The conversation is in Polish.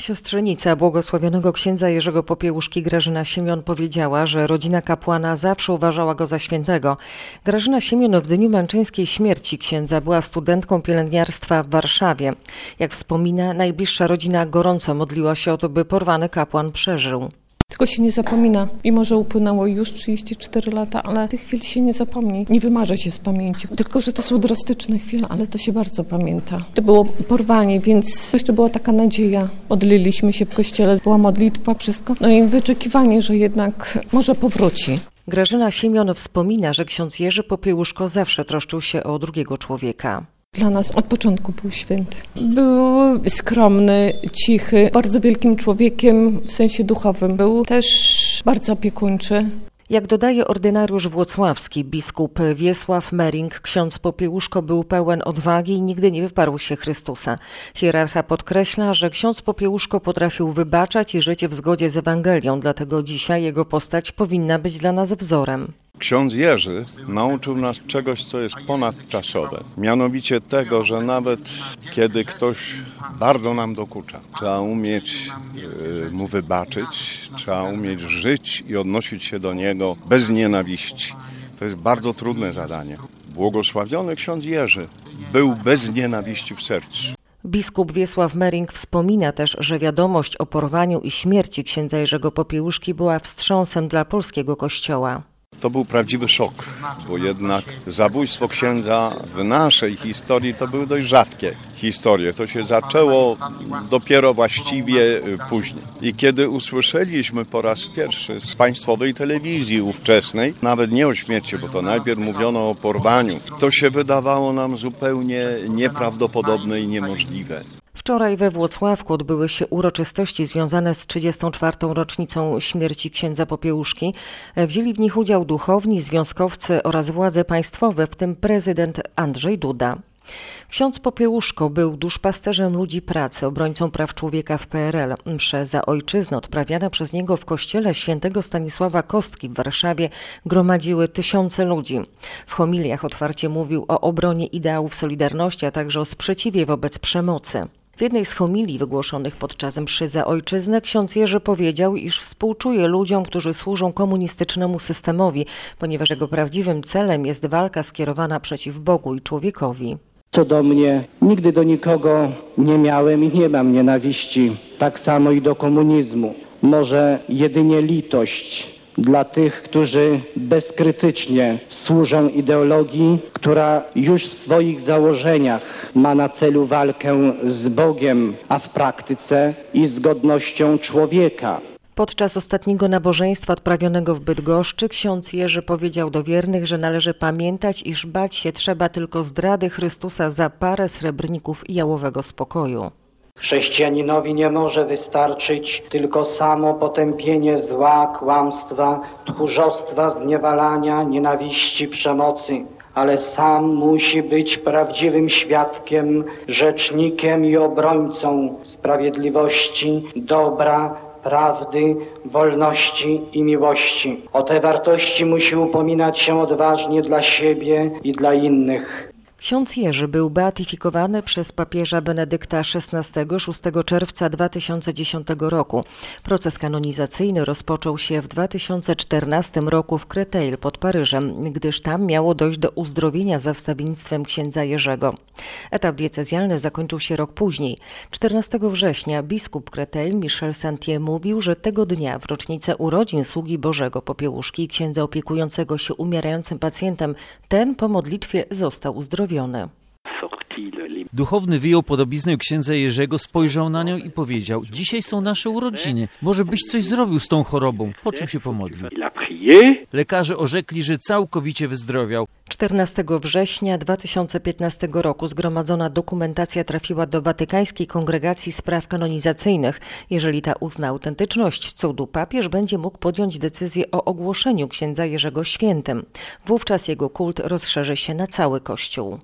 Siostrzenica błogosławionego księdza Jerzego Popiełuszki Grażyna Siemion powiedziała, że rodzina kapłana zawsze uważała go za świętego. Grażyna Siemion w dniu męczeńskiej śmierci księdza była studentką pielęgniarstwa w Warszawie. Jak wspomina, najbliższa rodzina gorąco modliła się o to, by porwany kapłan przeżył. Tylko się nie zapomina. Mimo że upłynęło już 34 lata, ale tych chwil się nie zapomni. Nie wymarza się z pamięci. Tylko że to są drastyczne chwile, ale to się bardzo pamięta. To było porwanie, więc jeszcze była taka nadzieja. Modliliśmy się w kościele, była modlitwa, wszystko. No i wyczekiwanie, że jednak może powróci. Grażyna Siemion wspomina, że ksiądz Jerzy Popiełuszko zawsze troszczył się o drugiego człowieka. Dla nas od początku był święty. Był skromny, cichy, bardzo wielkim człowiekiem w sensie duchowym. Był też bardzo opiekuńczy. Jak dodaje ordynariusz włocławski biskup Wiesław Mering, ksiądz Popiełuszko był pełen odwagi i nigdy nie wyparł się Chrystusa. Hierarcha podkreśla, że ksiądz Popiełuszko potrafił wybaczać i żyć w zgodzie z Ewangelią, dlatego dzisiaj jego postać powinna być dla nas wzorem. Ksiądz Jerzy nauczył nas czegoś, co jest ponadczasowe. Mianowicie tego, że nawet kiedy ktoś bardzo nam dokucza, trzeba umieć mu wybaczyć, trzeba umieć żyć i odnosić się do niego bez nienawiści. To jest bardzo trudne zadanie. Błogosławiony ksiądz Jerzy był bez nienawiści w sercu. Biskup Wiesław Mering wspomina też, że wiadomość o porwaniu i śmierci księdza Jerzego Popiełuszki była wstrząsem dla polskiego kościoła. To był prawdziwy szok, bo jednak zabójstwo księdza w naszej historii to były dość rzadkie historie. To się zaczęło dopiero właściwie później. I kiedy usłyszeliśmy po raz pierwszy z państwowej telewizji ówczesnej, nawet nie o śmierci, bo to najpierw mówiono o porwaniu, to się wydawało nam zupełnie nieprawdopodobne i niemożliwe. Wczoraj we Włocławku odbyły się uroczystości związane z 34. rocznicą śmierci księdza Popiełuszki. Wzięli w nich udział duchowni, związkowcy oraz władze państwowe, w tym prezydent Andrzej Duda. Ksiądz Popiełuszko był duszpasterzem ludzi pracy, obrońcą praw człowieka w PRL. Msze za ojczyznę odprawiane przez niego w kościele świętego Stanisława Kostki w Warszawie gromadziły tysiące ludzi. W homiliach otwarcie mówił o obronie ideałów Solidarności, a także o sprzeciwie wobec przemocy. W jednej z homilii wygłoszonych podczas mszy za ojczyznę ksiądz Jerzy powiedział, iż współczuje ludziom, którzy służą komunistycznemu systemowi, ponieważ jego prawdziwym celem jest walka skierowana przeciw Bogu i człowiekowi. Co do mnie, nigdy do nikogo nie miałem i nie mam nienawiści, tak samo i do komunizmu. Może jedynie litość dla tych, którzy bezkrytycznie służą ideologii, która już w swoich założeniach ma na celu walkę z Bogiem, a w praktyce i z godnością człowieka. Podczas ostatniego nabożeństwa odprawionego w Bydgoszczy ksiądz Jerzy powiedział do wiernych, że należy pamiętać, iż bać się trzeba tylko zdrady Chrystusa za parę srebrników i jałowego spokoju. Chrześcijaninowi nie może wystarczyć tylko samo potępienie zła, kłamstwa, tchórzostwa, zniewalania, nienawiści, przemocy, ale sam musi być prawdziwym świadkiem, rzecznikiem i obrońcą sprawiedliwości, dobra, prawdy, wolności i miłości. O te wartości musi upominać się odważnie dla siebie i dla innych. Ksiądz Jerzy był beatyfikowany przez papieża Benedykta XVI 6 czerwca 2010 roku. Proces kanonizacyjny rozpoczął się w 2014 roku w Créteil pod Paryżem, gdyż tam miało dojść do uzdrowienia za wstawiennictwem księdza Jerzego. Etap diecezjalny zakończył się rok później. 14 września biskup Créteil Michel Santier mówił, że tego dnia w rocznicę urodzin sługi Bożego Popiełuszki, księdza opiekującego się umierającym pacjentem, ten po modlitwie został uzdrowiony. Duchowny wyjął podobiznę księdza Jerzego, spojrzał na nią i powiedział: dzisiaj są nasze urodziny, może byś coś zrobił z tą chorobą, po czym się pomodlił. Lekarze orzekli, że całkowicie wyzdrowiał. 14 września 2015 roku zgromadzona dokumentacja trafiła do Watykańskiej Kongregacji Spraw Kanonizacyjnych. Jeżeli ta uzna autentyczność cudu, papież będzie mógł podjąć decyzję o ogłoszeniu księdza Jerzego świętym. Wówczas jego kult rozszerzy się na cały Kościół.